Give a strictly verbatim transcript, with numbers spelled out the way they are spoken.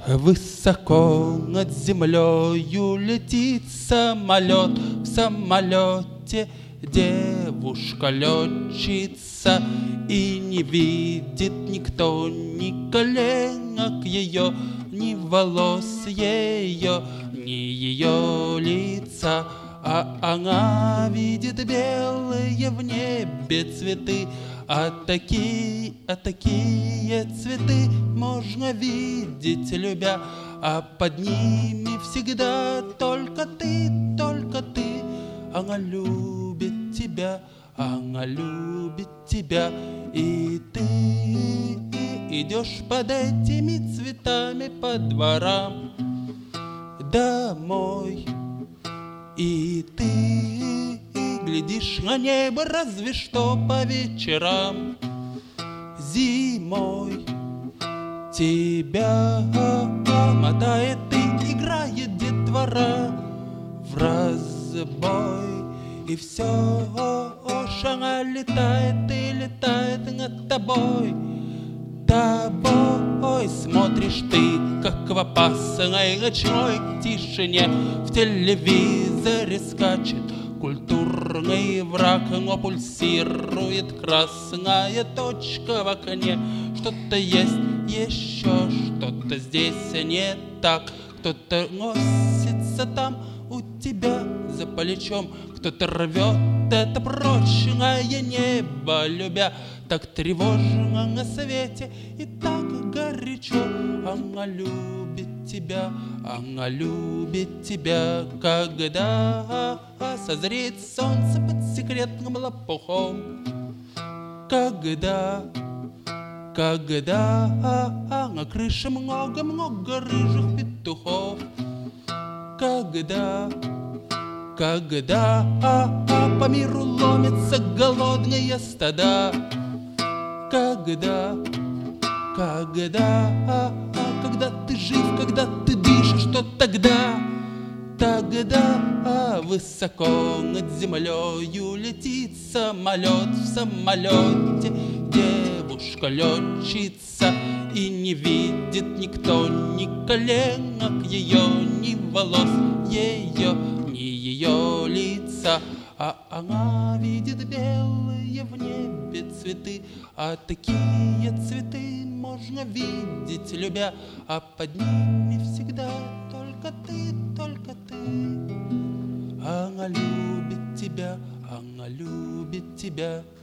Высоко над землею летит самолет, в самолете девушка летчица, и не видит никто ни коленок ее, ни волос ее, ни ее лица. А она видит белые в небе цветы, а такие, а такие цветы можно видеть, любя, а под ними всегда только ты, только ты. Она любит тебя, она любит тебя, и ты идешь под этими цветами по дворам домой. И ты глядишь на небо разве что по вечерам. Зимой тебя мотает и играет детвора в разбой. И все она летает и летает над тобой. Тобой смотришь ты, как в опасной ночной тишине в телевизоре скачет культурный враг, но пульсирует красная точка в окне. Что-то есть еще, что-то здесь не так. Кто-то носится там у тебя за плечом, кто-то рвет это прочное небо, любя. Так тревожно на свете и так горячо. Она любит тебя, она любит тебя, когда созреет солнце под секретным лопухом. Когда, когда на крыше много-много рыжих петухов. Когда, когда по миру ломятся голодные стада. Когда, когда, когда ты жив, когда ты дышишь, что тогда? Тогда высоко над землею летит самолет, в самолете девушка летчица, и не видит никто ни коленок ее, ни волос ее, ни ее лица. А она видит белые в небе цветы, а такие цветы можно видеть, любя, а под ними всегда только ты, только ты. Она любит тебя, она любит тебя.